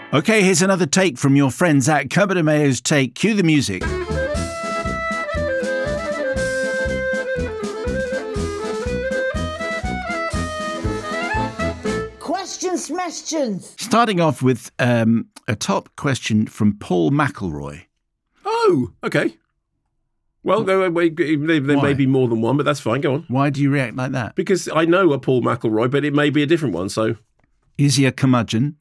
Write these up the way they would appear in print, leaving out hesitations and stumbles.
Okay, here's another take from your friends at Kermit and Mayo's Take. Cue the music. Questions. Starting off with a top question from Paul McElroy. Oh, okay. Well, there may be more than one, but that's fine. Go on. Why do you react like that? Because I know a Paul McElroy, but it may be a different one, so... Is he a curmudgeon?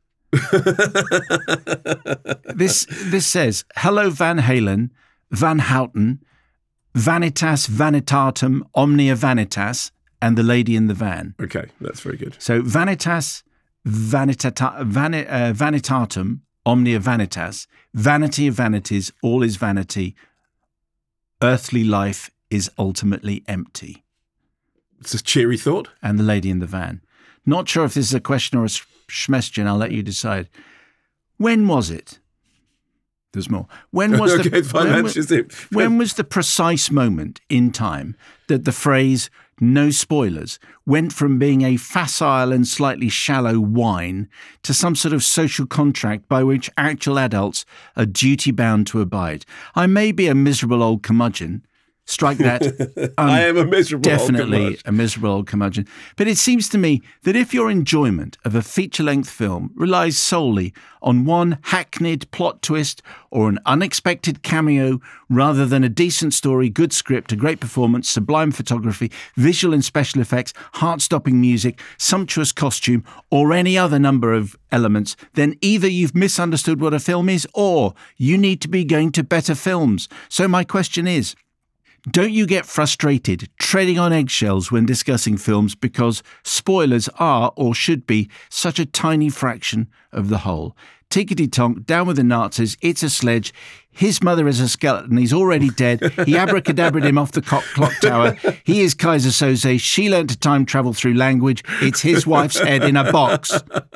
This says, hello Van Halen, Van Houten, Vanitas Vanitatum, Omnia Vanitas, and the lady in the van. Okay, that's very good. So Vanitas Vanitatum, Omnia Vanitas, vanity of vanities, all is vanity, earthly life is ultimately empty. It's a cheery thought. And the lady in the van. Not sure if this is a question or a schmestion. I'll let you decide. When was it? There's more. When was when was the precise moment in time that the phrase "no spoilers" went from being a facile and slightly shallow whine to some sort of social contract by which actual adults are duty-bound to abide? I may be a miserable old curmudgeon. Strike that. I am a miserable definitely old curmudgeon. a miserable old curmudgeon. But it seems to me that if your enjoyment of a feature-length film relies solely on one hackneyed plot twist or an unexpected cameo rather than a decent story, good script, a great performance, sublime photography, visual and special effects, heart-stopping music, sumptuous costume, or any other number of elements, then either you've misunderstood what a film is or you need to be going to better films. So my question is, don't you get frustrated treading on eggshells when discussing films because spoilers are, or should be, such a tiny fraction of the whole? Tickety-tonk, down with the Nazis, it's a sledge, his mother is a skeleton, he's already dead, he abracadabraed him off the clock tower, he is Kaiser Soze, she learnt to time travel through language, it's his wife's head in a box.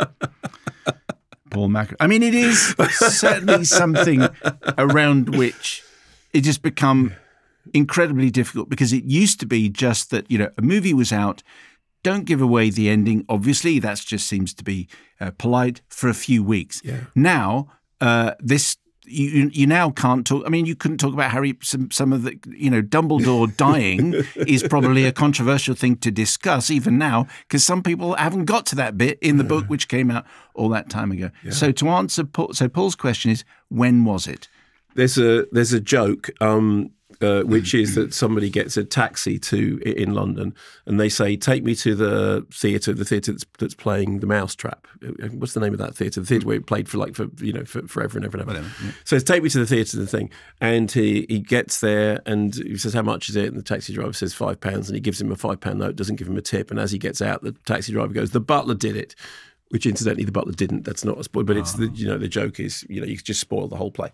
Paul McElroy. I mean, it is certainly something around which it just become incredibly difficult, because it used to be just that, a movie was out, don't give away the ending. Obviously, that just seems to be polite for a few weeks. Yeah. Now, you now can't talk. I mean, you couldn't talk about Harry. Some of the, Dumbledore dying is probably a controversial thing to discuss even now, because some people haven't got to that bit in the book, which came out all that time ago. Yeah. So to answer, Paul's question is, when was it? There's a joke. Which is that somebody gets a taxi in London, and they say, "Take me to the theatre that's playing The Mousetrap." What's the name of that theatre? The theatre where it played for forever and ever and ever. Whatever, yeah. So it's take me to the theatre, the thing, and he gets there and he says, "How much is it?" And the taxi driver says £5, and he gives him a £5 note, doesn't give him a tip, and as he gets out, the taxi driver goes, "The butler did it." Which, incidentally, the butler didn't. That's not a spoil, but it's the joke is you just spoil the whole play.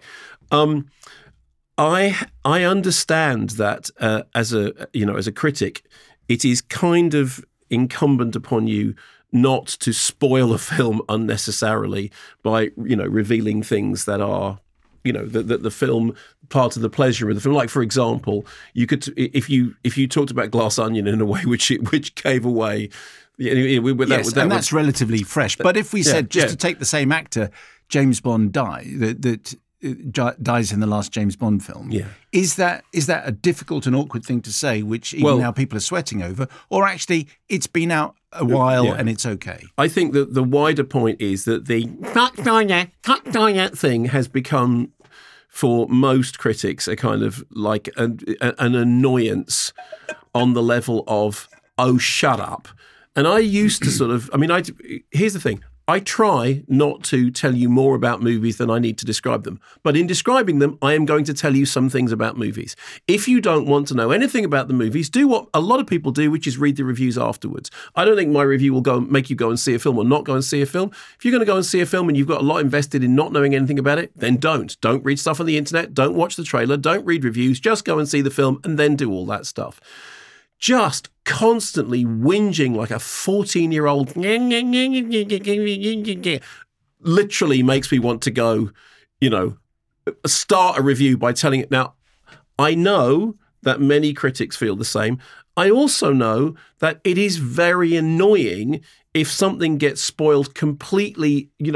I understand that as a critic, it is kind of incumbent upon you not to spoil a film unnecessarily by revealing things that are the film, part of the pleasure of the film. Like, for example, you could if you talked about Glass Onion in a way which gave away. That's relatively fresh. But if we said to take the same actor, James Bond dies in the last James Bond film. Yeah. Is that a difficult and awkward thing to say, which even now people are sweating over, or actually it's been out a while and it's okay? I think that the wider point is that the cut thing has become, for most critics, a kind of like an annoyance on the level of, oh, shut up. And I used to here's the thing. I try not to tell you more about movies than I need to describe them. But in describing them, I am going to tell you some things about movies. If you don't want to know anything about the movies, do what a lot of people do, which is read the reviews afterwards. I don't think my review will make you go and see a film or not go and see a film. If you're going to go and see a film and you've got a lot invested in not knowing anything about it, then don't. Don't read stuff on the internet. Don't watch the trailer. Don't read reviews. Just go and see the film and then do all that stuff. Just constantly whinging like a 14-year-old literally makes me want to go, start a review by telling it. Now, I know that many critics feel the same. I also know that it is very annoying if something gets spoiled completely,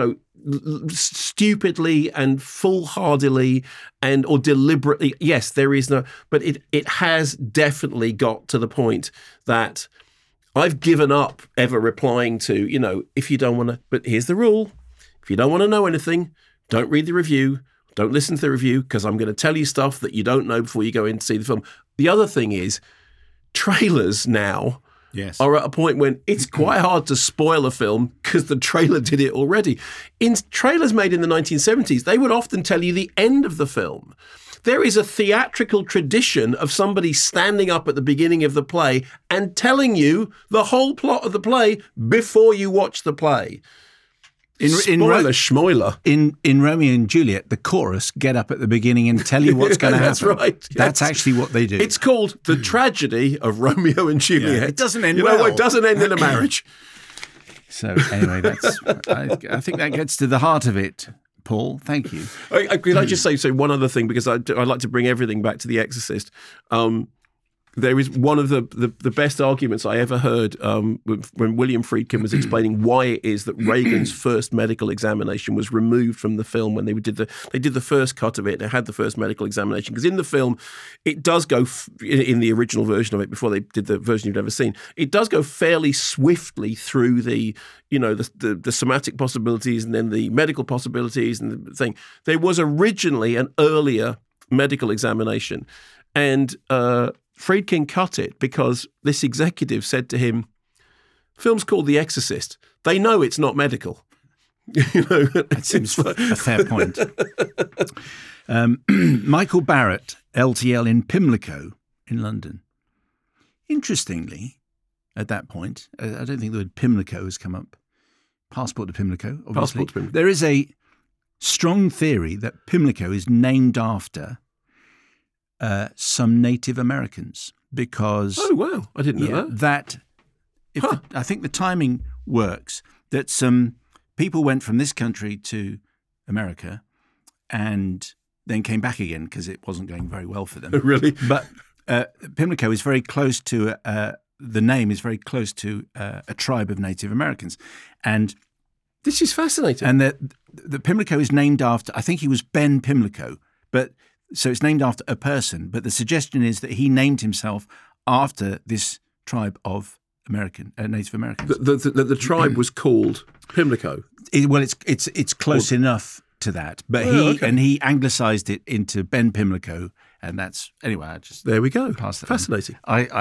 stupidly and foolhardily or deliberately. Yes, there is no, but it has definitely got to the point that I've given up ever replying to, if you don't want to, but here's the rule. If you don't want to know anything, don't read the review, don't listen to the review, because I'm going to tell you stuff that you don't know before you go in to see the film. The other thing is, trailers now are at a point when it's quite hard to spoil a film because the trailer did it already. In trailers made in the 1970s, they would often tell you the end of the film. There is a theatrical tradition of somebody standing up at the beginning of the play and telling you the whole plot of the play before you watch the play. Schmoiler. In Romeo and Juliet, the chorus get up at the beginning and tell you what's going to happen. That's right. Yes. That's actually what they do. It's called The Tragedy of Romeo and Juliet. Yeah, it doesn't end well. It doesn't end in a marriage. So anyway, I think that gets to the heart of it, Paul. Thank you. Could I just say one other thing, because I like to bring everything back to The Exorcist. There is one of the best arguments I ever heard when William Friedkin was explaining why it is that Reagan's first medical examination was removed from the film when they did the first cut of it. It had the first medical examination, because in the film it does go in the original version of it, before they did the version you've never seen, it does go fairly swiftly through the somatic possibilities and then the medical possibilities and the thing. There was originally an earlier medical examination, and Friedkin cut it because this executive said to him, "Film's called The Exorcist. They know it's not medical." That seems a fair point. Michael Barrett, LTL in Pimlico in London. Interestingly, at that point, I don't think the word Pimlico has come up. Passport to Pimlico, obviously. Passport to Pimlico. There is a strong theory that Pimlico is named after some Native Americans, because I didn't know that. I think the timing works, that some people went from this country to America and then came back again because it wasn't going very well for them. Really? But Pimlico is very close to the name is very close to a tribe of Native Americans, and this is fascinating. And the Pimlico is named after, I think he was Ben Pimlico, but so it's named after a person, but the suggestion is that he named himself after this tribe of Native Americans. The tribe was called Pimlico. It's close enough to that, but he anglicized it into Ben Pimlico, and that's anyway. There we go. Fascinating.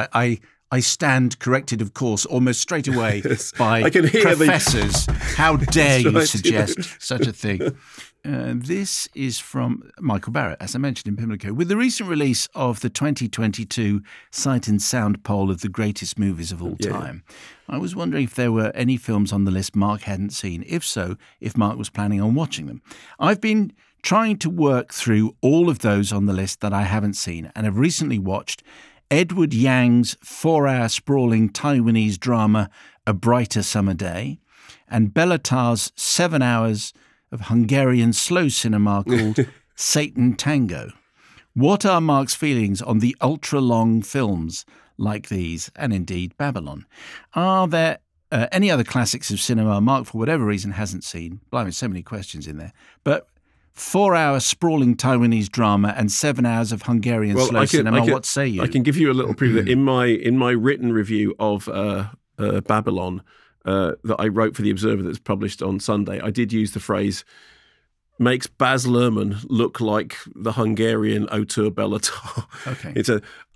I stand corrected, of course, almost straight away by professors. How dare you suggest such a thing? This is from Michael Barrett, as I mentioned, in Pimlico. With the recent release of the 2022 Sight and Sound poll of the greatest movies of all time, I was wondering if there were any films on the list Mark hadn't seen. If so, if Mark was planning on watching them. I've been trying to work through all of those on the list that I haven't seen, and have recently watched Edward Yang's 4-hour sprawling Taiwanese drama A Brighter Summer Day, and Bela Tarr's 7 hours of Hungarian slow cinema called Satan Tango. What are Mark's feelings on the ultra-long films like these, and indeed Babylon? Are there any other classics of cinema Mark, for whatever reason, hasn't seen? Blimey, so many questions in there. But 4-hour sprawling Taiwanese drama and 7 hours of Hungarian slow cinema. What say you? I can give you a little preview. In my written review of Babylon that I wrote for The Observer that's published on Sunday, I did use the phrase "makes Baz Luhrmann look like the Hungarian auteur Bela Tarr." Okay. It's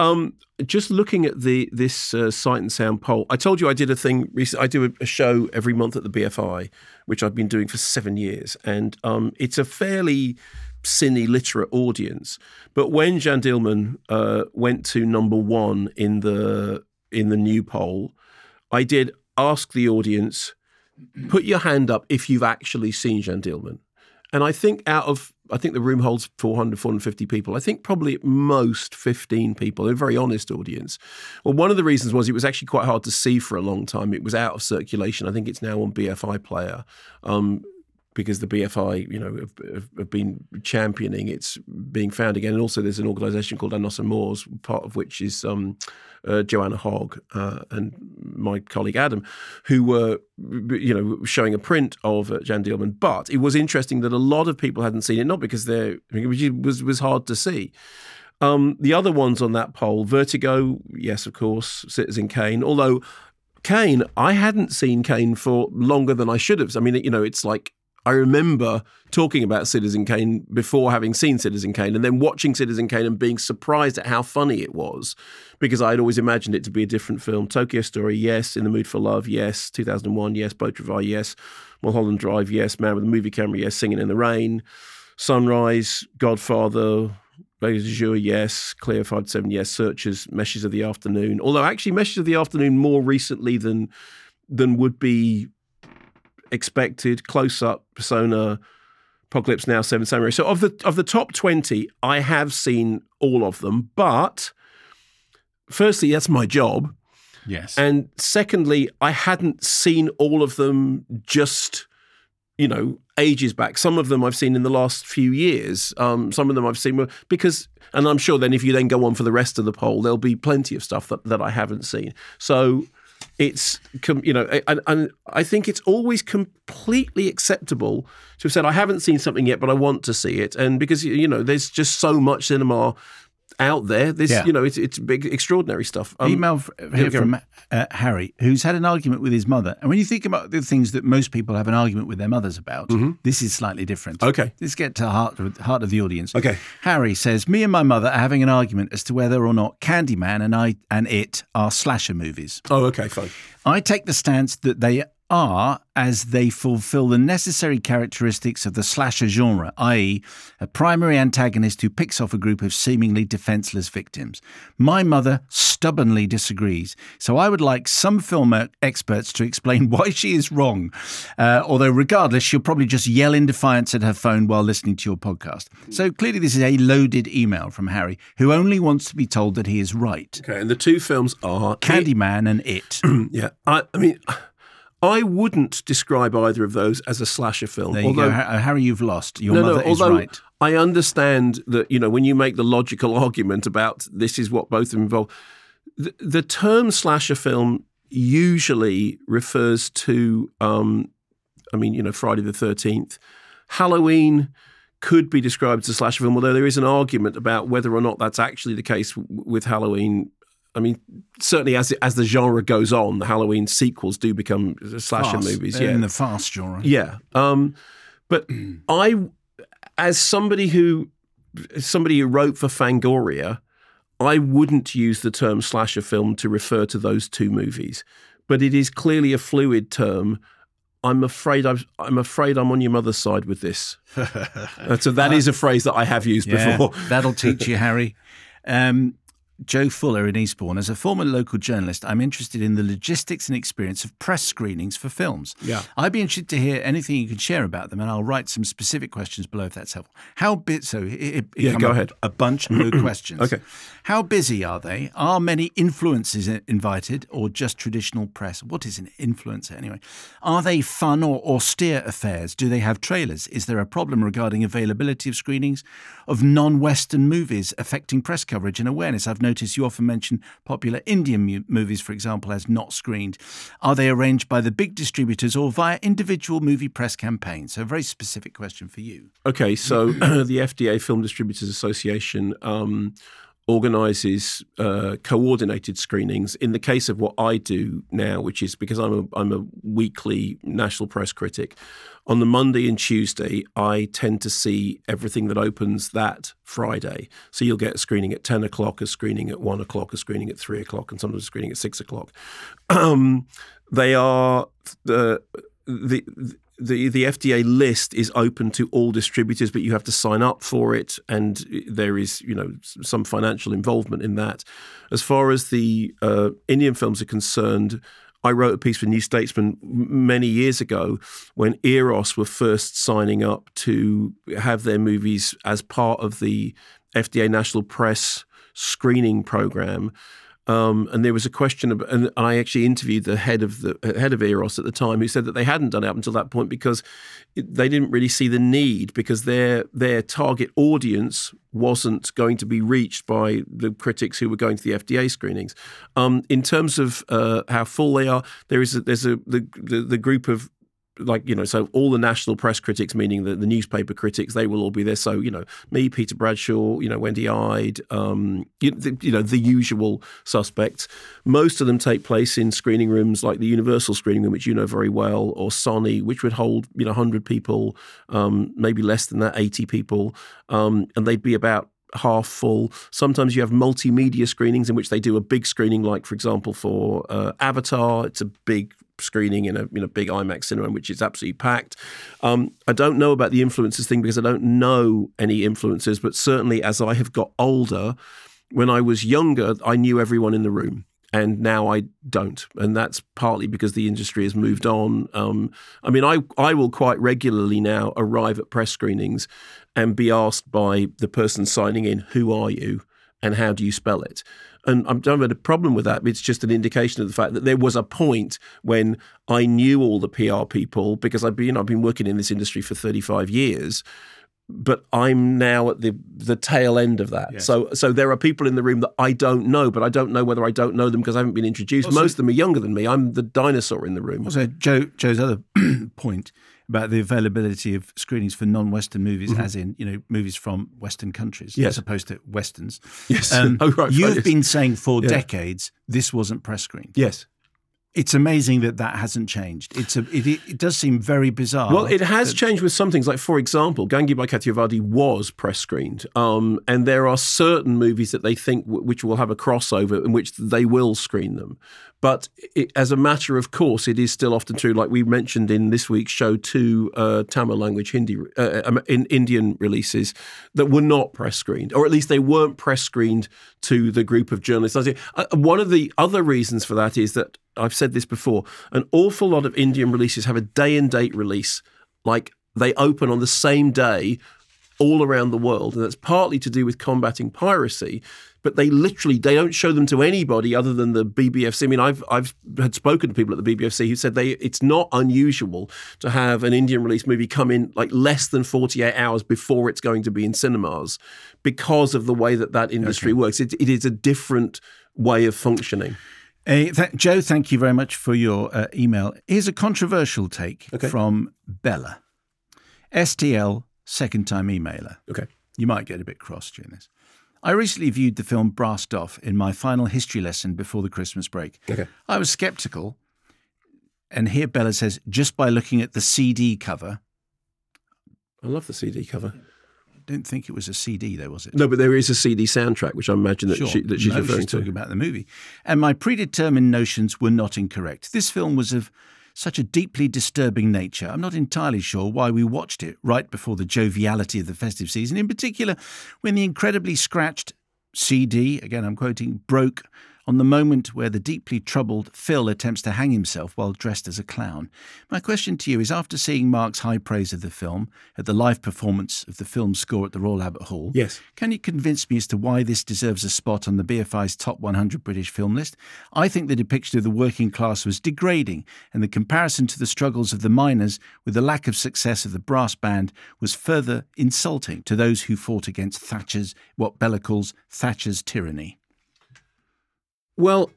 just looking at this Sight and Sound poll. I told you I did a thing recently. I do a show every month at the BFI, which I've been doing for 7 years, and it's a fairly cine literate audience. But when Jan Dillman went to number one in the new poll, I did ask the audience, put your hand up if you've actually seen Jan Dillman. And I think the room holds 400, 450 people. I think probably at most 15 people, a very honest audience. Well, one of the reasons was it was actually quite hard to see for a long time. It was out of circulation. I think it's now on BFI Player. because the BFI, have been championing its being found again. And also there's an organisation called Anos and Moors, part of which is Joanna Hogg and my colleague Adam, who were, showing a print of Jan Dielman. But it was interesting that a lot of people hadn't seen it, not because it was hard to see. The other ones on that poll, Vertigo, yes, of course, Citizen Kane, although Kane, I hadn't seen Kane for longer than I should have. I mean, it's like I remember talking about Citizen Kane before having seen Citizen Kane, and then watching Citizen Kane and being surprised at how funny it was, because I had always imagined it to be a different film. Tokyo Story, yes. In the Mood for Love, yes. 2001, yes. Boat Drive, yes. Mulholland Drive, yes. Man with a Movie Camera, yes. Singing in the Rain. Sunrise, Godfather, Vegas du Jour, yes. Cleo 5-7, yes. Searchers, Meshes of the Afternoon. Although actually Meshes of the Afternoon more recently than would be expected. Close Up, Persona, Apocalypse Now, Seven Samurai. So of the top 20, I have seen all of them. But firstly, that's my job. Yes. And secondly, I hadn't seen all of them just, ages back. Some of them I've seen in the last few years. Some of them I've seen because, and I'm sure then if you then go on for the rest of the poll, there'll be plenty of stuff that I haven't seen. So it's, and I think it's always completely acceptable to have said, I haven't seen something yet, but I want to see it. And because, there's just so much cinema out there. It's big, extraordinary stuff. Email here from Harry, who's had an argument with his mother. And when you think about the things that most people have an argument with their mothers about, this is slightly different. Okay. Let's get to the heart of the audience. Okay. Harry says, me and my mother are having an argument as to whether or not Candyman and It are slasher movies. Oh, okay, fine. I take the stance that they are, as they fulfill the necessary characteristics of the slasher genre, i.e. a primary antagonist who picks off a group of seemingly defenseless victims. My mother stubbornly disagrees, so I would like some film experts to explain why she is wrong. Although regardless, she'll probably just yell in defiance at her phone while listening to your podcast. So clearly this is a loaded email from Harry, who only wants to be told that he is right. Okay, and the two films are Candyman and It. Yeah, I mean, I wouldn't describe either of those as a slasher film. There you go. Harry, you've lost. Your mother is right. I understand that, when you make the logical argument about this is what both involve, the term slasher film usually refers to, Friday the 13th. Halloween could be described as a slasher film, although there is an argument about whether or not that's actually the case with Halloween. I mean, certainly as the genre goes on, the Halloween sequels do become slasher movies. Yeah, in the fast genre. Yeah, but I, as somebody who wrote for Fangoria, I wouldn't use the term slasher film to refer to those two movies. But it is clearly a fluid term. I'm afraid I'm on your mother's side with this. So that is a phrase that I have used before. That'll teach you, Harry. Joe Fuller in Eastbourne. As a former local journalist, I'm interested in the logistics and experience of press screenings for films. Yeah. I'd be interested to hear anything you can share about them, and I'll write some specific questions below if that's helpful. Go ahead. A bunch of questions. Okay. How busy are they? Are many influencers invited, or just traditional press? What is an influencer anyway? Are they fun or austere affairs? Do they have trailers? Is there a problem regarding availability of screenings of non-Western movies affecting press coverage and awareness? I've noticed you often mention popular Indian movies, for example, as not screened. Are they arranged by the big distributors or via individual movie press campaigns? So a very specific question for you. Okay, so the FDA Film Distributors Association organises coordinated screenings. In the case of what I do now, which is because I'm a weekly national press critic, on the Monday and Tuesday, I tend to see everything that opens that Friday. So you'll get a screening at 10 o'clock, a screening at 1 o'clock, a screening at 3 o'clock, and sometimes a screening at 6 o'clock. They are the FDA list is open to all distributors, but you have to sign up for it, and there is, some financial involvement in that. As far as the Indian films are concerned, I wrote a piece for New Statesman many years ago when Eros were first signing up to have their movies as part of the FDA National Press screening program. And there was a question, and I actually interviewed the head of Eros at the time, who said that they hadn't done it up until that point because they didn't really see the need, because their target audience wasn't going to be reached by the critics who were going to the FDA screenings. In terms of how full they are, there's the group of, so all the national press critics, meaning the newspaper critics, they will all be there. So, me, Peter Bradshaw, Wendy Ide, the usual suspects. Most of them take place in screening rooms like the Universal screening room, which you know very well, or Sony, which would hold, 100 people, maybe less than that, 80 people. And they'd be about half full. Sometimes you have multimedia screenings in which they do a big screening, like, for example, for Avatar. It's a big screening in a big IMAX cinema, which is absolutely packed. I don't know about the influencers thing because I don't know any influencers, but certainly as I have got older, when I was younger, I knew everyone in the room. And now I don't. And that's partly because the industry has moved on. I will quite regularly now arrive at press screenings and be asked by the person signing in, who are you and how do you spell it? And I don't have a problem with that. It's just an indication of the fact that there was a point when I knew all the PR people because I've been working in this industry for 35 years. But I'm now at the tail end of that. Yes. So there are people in the room that I don't know, but I don't know whether I don't know them because I haven't been introduced. Also, most of them are younger than me. I'm the dinosaur in the room. Also, Joe's other point about the availability of screenings for non-Western movies, as in, movies from Western countries, as opposed to Westerns. Yes. You've been saying for decades this wasn't press screened. Yes. It's amazing that hasn't changed. It does seem very bizarre. Well, it has changed with some things. Like, for example, Gangi by Kathiawadi was press screened. And there are certain movies that they think which will have a crossover in which they will screen them. But as a matter of course, it is still often true. Like we mentioned in this week's show, 2 Tamil language Indian releases that were not press screened, or at least they weren't press screened to the group of journalists. One of the other reasons for that is that, I've said this before, an awful lot of Indian releases have a day and date release. Like they open on the same day all around the world. And that's partly to do with combating piracy. But they don't show them to anybody other than the BBFC. I mean, I've had spoken to people at the BBFC who said it's not unusual to have an Indian release movie come in like less than 48 hours before it's going to be in cinemas because of the way that industry works. It is a different way of functioning. Joe, thank you very much for your email. Here's a controversial take from Bella. STL, second-time emailer. Okay. You might get a bit cross during this. I recently viewed the film Brassed Off in my final history lesson before the Christmas break. Okay. I was sceptical, and here Bella says, just by looking at the CD cover. I love the CD cover. I don't think it was a CD, though, was it? No, but there is a CD soundtrack, which I imagine that, she's referring to. Talking about the movie. And my predetermined notions were not incorrect. This film was of such a deeply disturbing nature. I'm not entirely sure why we watched it right before the joviality of the festive season, in particular when the incredibly scratched CD, again I'm quoting, broke on the moment where the deeply troubled Phil attempts to hang himself while dressed as a clown. My question to you is, after seeing Mark's high praise of the film at the live performance of the film's score at the Royal Albert Hall, yes, can you convince me as to why this deserves a spot on the BFI's top 100 British film list? I think the depiction of the working class was degrading, and the comparison to the struggles of the miners with the lack of success of the brass band was further insulting to those who fought against Thatcher's, what Bella calls Thatcher's tyranny. Well,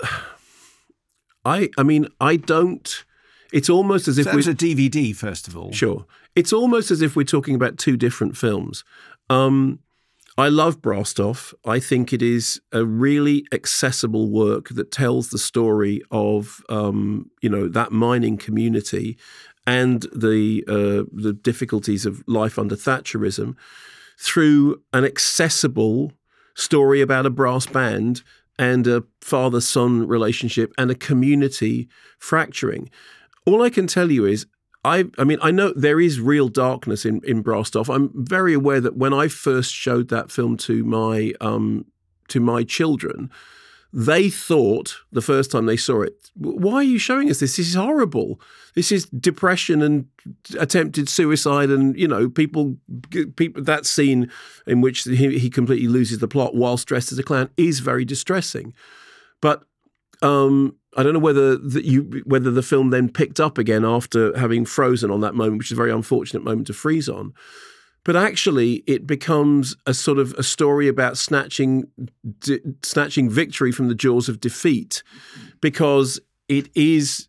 I don't. It's almost as if that was a DVD, first of all. Sure. It's almost as if we're talking about two different films. I love Brassed Off. I think it is a really accessible work that tells the story of, that mining community and the difficulties of life under Thatcherism through an accessible story about a brass band and a father-son relationship and a community fracturing. All I can tell you is, I know there is real darkness in Brassed Off. I'm very aware that when I first showed that film to my children, they thought the first time they saw it, why are you showing us this? This is horrible. This is depression and attempted suicide, and people. That scene in which he completely loses the plot whilst dressed as a clown is very distressing. But I don't know whether the film then picked up again after having frozen on that moment, which is a very unfortunate moment to freeze on. But actually, it becomes a sort of a story about snatching victory from the jaws of defeat, because it is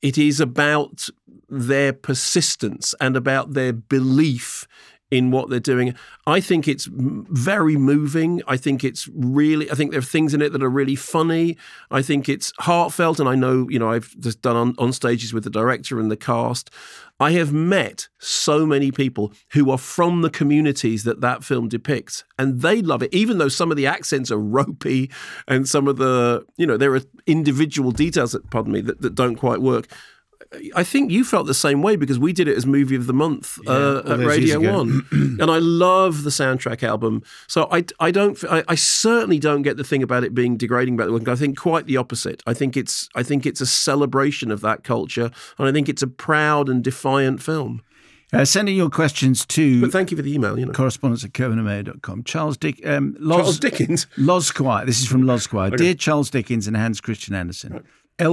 about their persistence and about their belief in what they're doing. I think it's very moving. I think there are things in it that are really funny. I think it's heartfelt, and I know, I've just done on stages with the director and the cast. I have met so many people who are from the communities that film depicts, and they love it, even though some of the accents are ropey and some of the, there are individual details that don't quite work. I think you felt the same way, because we did it as Movie of the Month at Radio 1. And I love the soundtrack album. So I certainly don't get the thing about it being degrading about the work. I think quite the opposite. I think it's a celebration of that culture, and I think it's a proud and defiant film. Sending your questions to... But thank you for the email. correspondence@covenantmayor.com. Charles Dickens. Losquire. This is from Losquire. Okay. Dear Charles Dickens and Hans Christian Andersen. Right.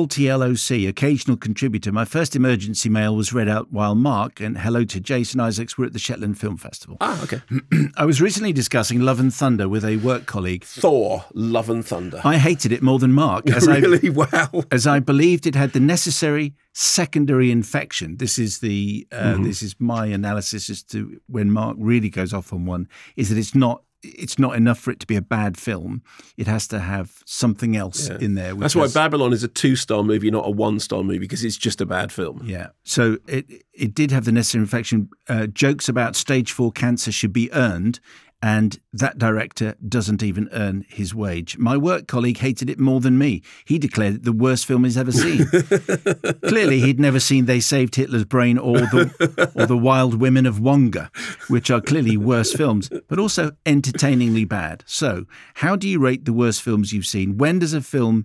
LTLOC, occasional contributor. My first emergency mail was read out while Mark and hello to Jason Isaacs were at the Shetland Film Festival. Okay. I was recently discussing Love and Thunder with a work colleague. Thor, Love and Thunder. I hated it more than Mark. Really? Wow. As I believed it had the necessary secondary infection. This is this is my analysis as to when Mark really goes off on one, is that it's not enough for it to be a bad film. It has to have something else in there. That's why Babylon is a 2-star movie, not a 1-star movie, because it's just a bad film. Yeah. So it did have the necessary infection. Jokes about stage 4 cancer should be earned, and that director doesn't even earn his wage. My work colleague hated it more than me. He declared it the worst film he's ever seen. Clearly, he'd never seen They Saved Hitler's Brain or the Wild Women of Wonga, which are clearly worse films, but also entertainingly bad. So, how do you rate the worst films you've seen? When does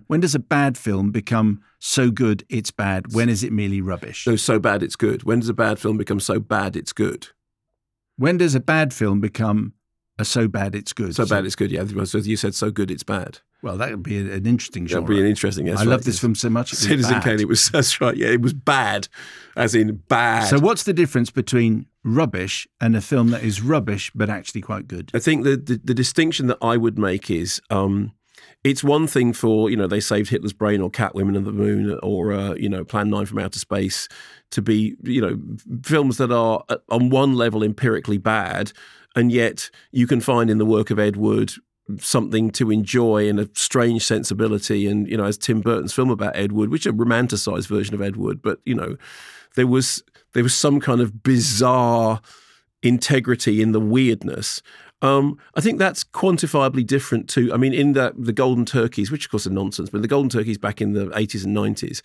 a bad film become so good it's bad? When is it merely rubbish? So bad it's good. When does a bad film become so bad it's good? When does a bad film become so bad it's good? So bad it's good, yeah. So you said so good it's bad. Well, that would be an interesting genre. That would be an interesting. I love this film so much. Citizen Kane. That's right. Yeah, it was bad, as in bad. So what's the difference between rubbish and a film that is rubbish but actually quite good? I think the distinction that I would make is it's one thing for, They Saved Hitler's Brain or Catwomen of the Moon or, Plan 9 from Outer Space to be, films that are on one level empirically bad, and yet you can find in the work of Ed Wood something to enjoy and a strange sensibility. And, as Tim Burton's film about Ed Wood, which is a romanticized version of Ed Wood, but, there was some kind of bizarre integrity in the weirdness. I think that's quantifiably different to, in the Golden Turkeys, which of course are nonsense, but the Golden Turkeys back in the 80s and 90s,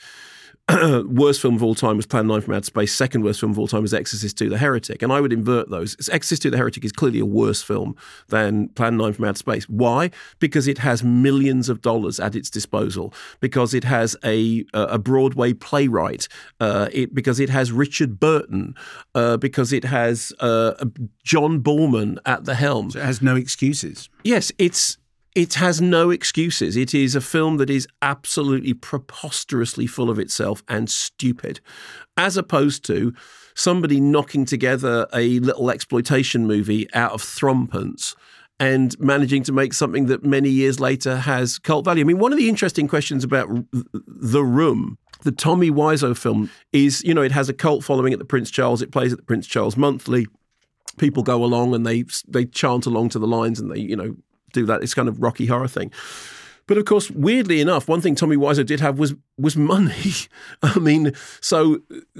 worst film of all time was Plan 9 from Outer Space. Second worst film of all time was Exorcist II: The Heretic. And I would invert those. Exorcist II: The Heretic is clearly a worse film than Plan 9 from Outer Space. Why? Because it has millions of dollars at its disposal. Because it has a Broadway playwright. Because it has Richard Burton. Because it has John Borman at the helm. So it has no excuses. Yes, it has no excuses. It is a film that is absolutely preposterously full of itself and stupid, as opposed to somebody knocking together a little exploitation movie out of thrumpence and managing to make something that many years later has cult value. One of the interesting questions about The Room, the Tommy Wiseau film, is, it has a cult following at the Prince Charles. It plays at the Prince Charles Monthly. People go along and they chant along to the lines and they, do that. It's kind of Rocky Horror thing. But of course, weirdly enough, one thing Tommy Wiseau did have was money. So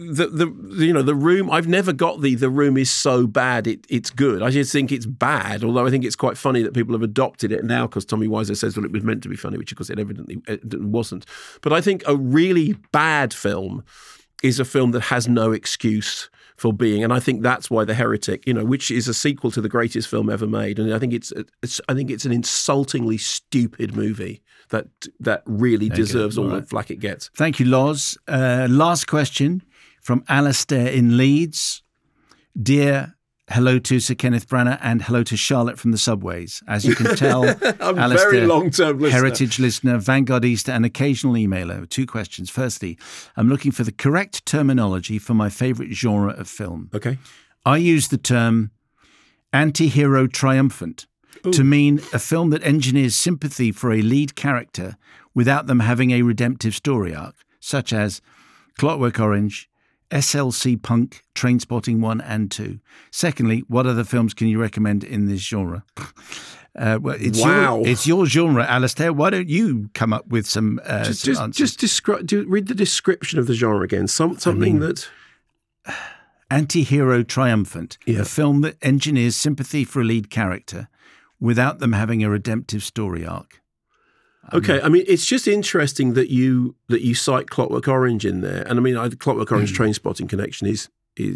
the Room, I've never got the Room is so bad it's good. I just think it's bad, although I think it's quite funny that people have adopted it now because Tommy Wiseau says, well, it was meant to be funny, which of course it wasn't. But I think a really bad film is a film that has no excuse for being, and I think that's why The Heretic, which is a sequel to the greatest film ever made, and I think it's an insultingly stupid movie that really deserves all the flack it gets. Thank you, Loz. Last question from Alistair in Leeds. Dear hello to Sir Kenneth Branagh, and hello to Charlotte from the subways. As you can tell, I'm Alistair, very long-term listener. heritage listener, Vanguardista, and occasional emailer. 2 questions. Firstly, I'm looking for the correct terminology for my favourite genre of film. Okay. I use the term anti-hero triumphant to mean a film that engineers sympathy for a lead character without them having a redemptive story arc, such as Clockwork Orange, SLC Punk, Trainspotting 1 and 2. Secondly, what other films can you recommend in this genre? Well, it's your genre, Alistair. Why don't you come up with some answers? Read the description of the genre again. Something that... Anti-hero triumphant, a film that engineers sympathy for a lead character without them having a redemptive story arc. Okay, I mean, it's just interesting that you cite Clockwork Orange in there, and I mean, the Clockwork Orange Trainspotting connection is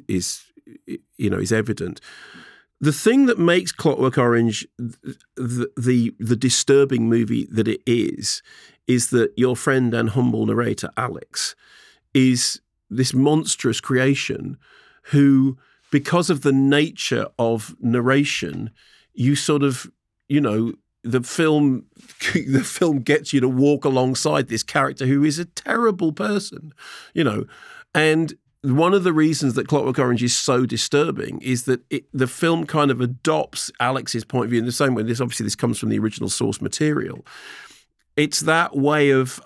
evident. The thing that makes Clockwork Orange the disturbing movie that it is that your friend and humble narrator Alex is this monstrous creation who, because of the nature of narration, you sort of, the film gets you to walk alongside this character who is a terrible person, and one of the reasons that Clockwork Orange is so disturbing is that the film kind of adopts Alex's point of view in the same way. This comes from the original source material. It's that way of,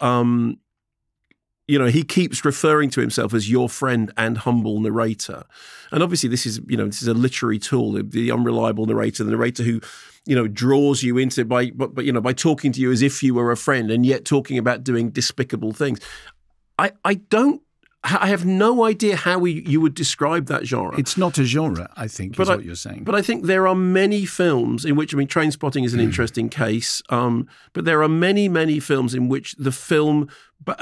he keeps referring to himself as your friend and humble narrator. And obviously this is a literary tool, the unreliable narrator, the narrator who, draws you into by talking to you as if you were a friend and yet talking about doing despicable things. I have no idea how you would describe that genre. It's not a genre, I think, is what you're saying. But I think there are many films in which, Trainspotting is an interesting case, but there are many, many films in which the film... But,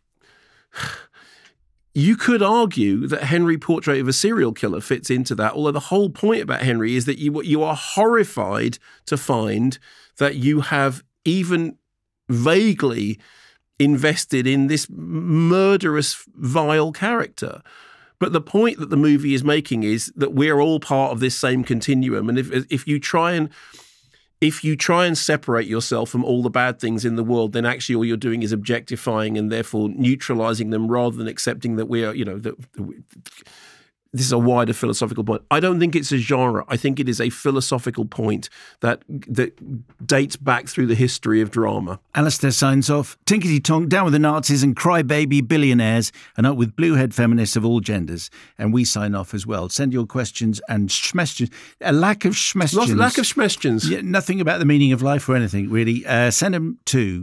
you could argue that Henry, Portrait of a Serial Killer fits into that, although the whole point about Henry is that you are horrified to find that you have even vaguely invested in this murderous, vile character. But the point that the movie is making is that we're all part of this same continuum. And if you try and separate yourself from all the bad things in the world, then actually all you're doing is objectifying and therefore neutralizing them rather than accepting that we are, this is a wider philosophical point. I don't think it's a genre. I think it is a philosophical point that dates back through the history of drama. Alistair signs off. Tinkety tonk, down with the Nazis and crybaby billionaires, and up with bluehead feminists of all genders. And we sign off as well. Send your questions and schmestions. A lack of schmestions. Lack of schmestions. Yeah, nothing about the meaning of life or anything, really. Send them to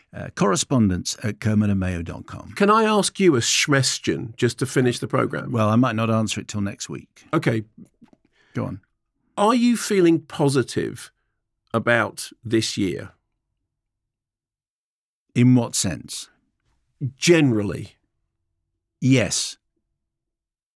correspondence@kermanandmayo.com. Can I ask you a schmestion just to finish the programme? Well, I might not answer it till next week. Okay. Go on. Are you feeling positive about this year? In what sense? Generally. Yes.